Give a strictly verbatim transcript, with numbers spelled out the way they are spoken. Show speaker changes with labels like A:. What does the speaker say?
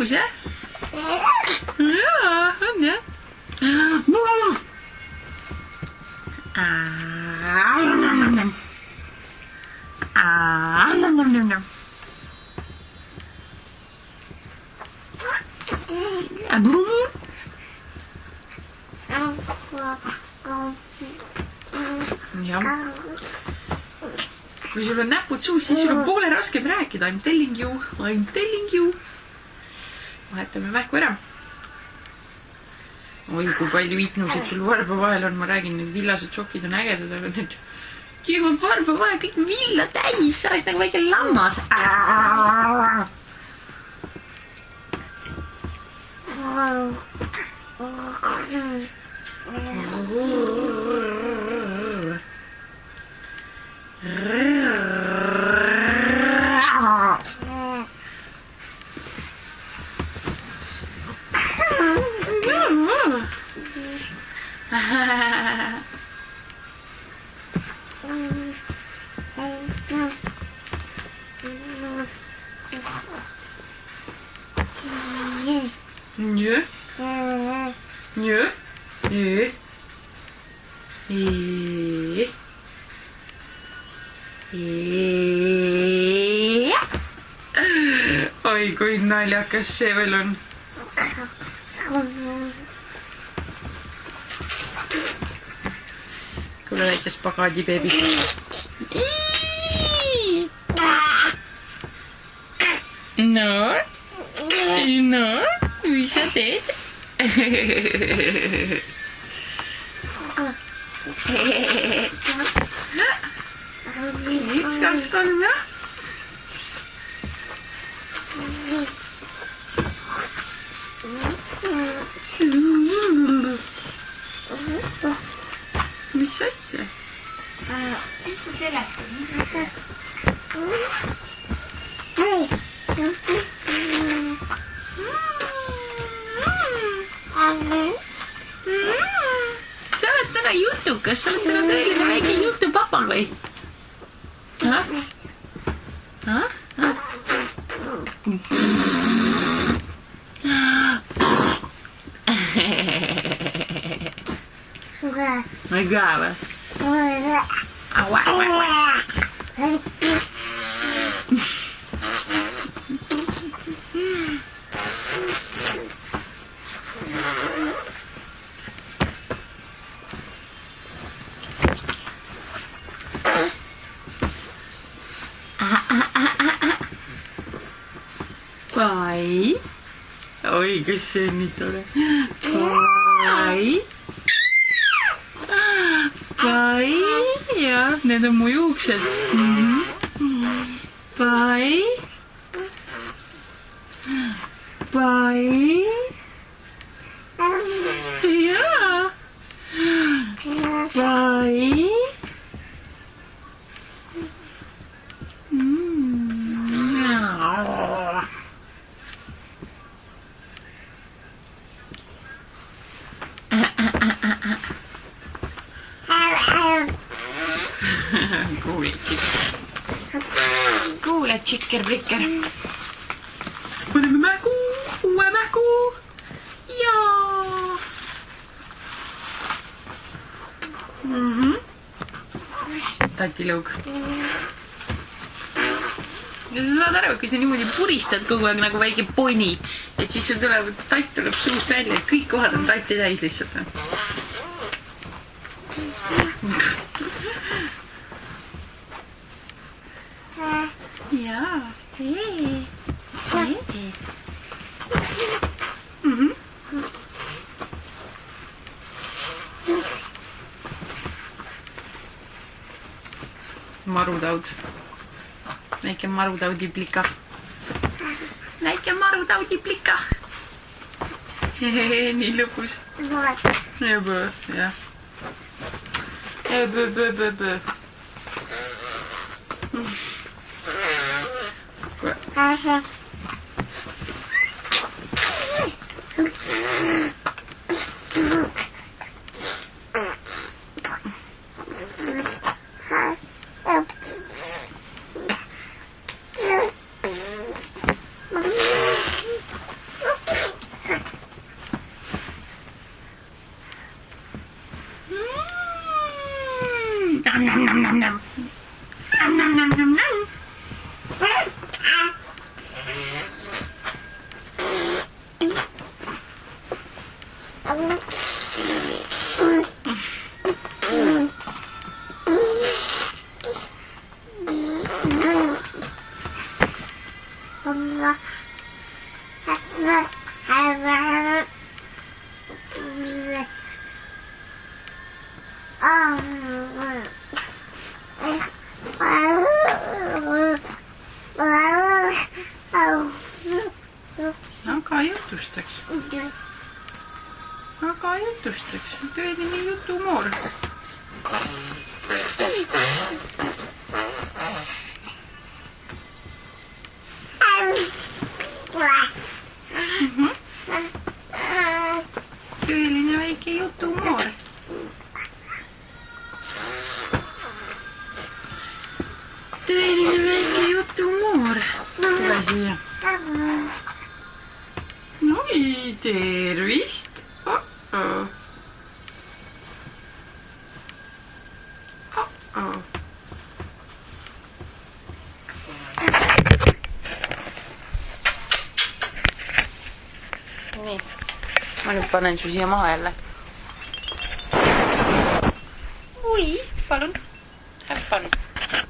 A: lõbus, jah? Jaa, on, jah? jah. Kui sul on näpud suus, siis sul on poole raskem rääkida. I'm telling you, I'm telling you. Vahetame mähku ära. Oi, kui palju itnusid sul varba vahel on. Ma räägin, need villased šokid on ägedad, aga need tüüvad varba vahel kõik villa täis. Sa oleks nagu väike lammas. Njö. Njö. Njö. Eee. Eee. Oi, kui naljakas see veel on. Kuule väike spagaadi beebi. No, no, mis sa teed? Üks, kaks, kolm, jah? Mis asja?
B: Mis sa seletad? Mis sa seletad?
A: Sa oled täna jutukas, sa oled täna tõeline väike jutupapa või? Ahah? Ahah? Ma ei käe või? Aua, aua, aua. Pai. Oi, kes see on nii tore. Pai. Pai. Jah, need on mu juuksed. Pai. Pai. Jaa. Pai. Kuule, kuule, tšikker-prikker. Paneme mähku, uue mähku. Jaa. Mhm. Tatilõug. Ja sa saad aru, kui sa niimoodi puristad kogu aeg nagu väike poni, et siis sul tuleb, tatt tuleb suust välja, et kõik kohad on tatti täis lihtsalt. Jaa, hei, hei. Mhm. Marutaud. Väike marutaudi plika. Väike marutaudi plika. Hehehe, nii lõpus. Ebö, jah. Ebö, bö, bö, bö. Kuule. Nam, nam, nam, nam, nam. Nam, nam, nam, nam, nam. Aga jutustaks. Aga jutustaks. Tõeline jutumoor. Tõeline väike jutumoor. Tõeline väike jutumoor. Tule siia. Noi, tervist. Oh-oh. Oh-oh. Nii. Ma nüüd panen su siia maha jälle. Ui, palun. Have fun.